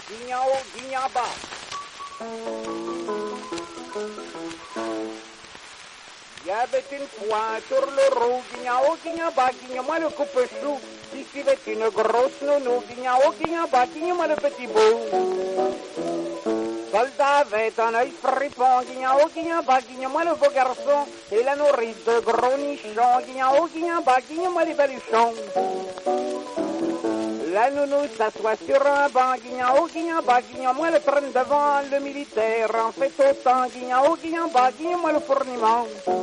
guignan haut, guignan bas. Il y avait une fois sur le roux, guignan haut, guignan bas, guignan-moi le coupe-chou. Il suivait une grosse nounou, guignan haut, guignan bas, guignan-moi le petit bout. Soldat avait un œil fripon, guignan haut, guignan bas, guignan-moi le beau garçon. Et la nourrice de gros nichons, guignan haut, guignan bas, guignan-moi les baluchons. La nounou s'assoit sur un banc, guignan haut, guignan bas, guignan-moi le traîne devant. Le militaire en fait autant, guignan haut, guignan bas, guignan-moi le fourniment.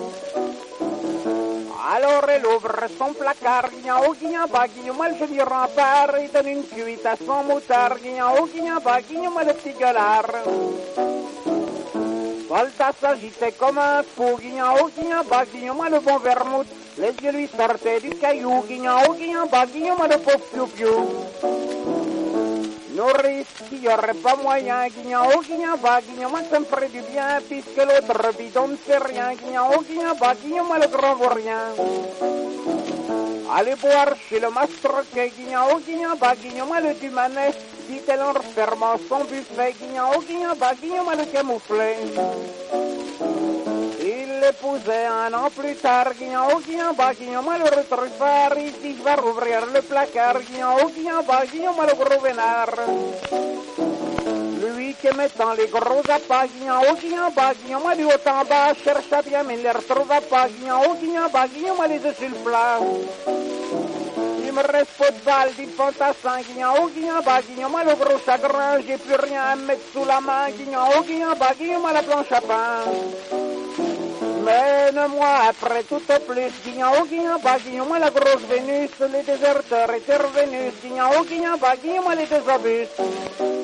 Alors elle ouvre son placard, guignan haut, guignan bas, guignan-moi le joli rempart. Il donne une cuite à son moutard, guignan haut, guignan bas, guignan-moi le petit gueulard. Soldat s'agitait comme un fou, guignan haut, guignan bas, guignan-moi le bon vermouth. Les yeux lui sortaient du caillou, guignan haut, guignan bas, guignan-moi le pauvre piou-piou. Nourrice, qu'il n'y aurait pas moyen, guignan haut, guignan bas, guignan-moi ça me ferait du bien, puisque l'autre bidon ne fait rien, guignan haut, guignan bas, guignan-moi le grand vaurien. Allez boire chez le mastroquet, guignan haut, guignan bas, guignan-moi le dumanet, dit-elle en refermant son buffet, guignan haut, guignan bas, guignan-moi le camouflet. Il l'épousait un an plus tard, guignan haut, guignan bas, guignan-moi le retruffard. Il dit, je vais rouvrir le placard, guignan haut, guignan bas, guignan-moi le gros vénard. Lui qui mettant les gros appâts, guignan haut, guignan bas, guignan-moi du haut en bas, chercha bien mais ne les retrouva pas, guignan haut, guignan bas, guignan-moi les œufs sur le plat. Il me reste pas de balles, dit le fantassin, guignan haut, guignan bas, guignan-moi le gros chagrin, j'ai plus rien à me mettre sous la main, guignan haut, guignan bas, guignan-moi la planche à pain. Mène-moi après tout au plus, guignan haut, guignan bas, guignan-moi la grosse Vénus, les déserteurs étaient revenus, guignan haut, guignan bas, guignan-moi les deux obus.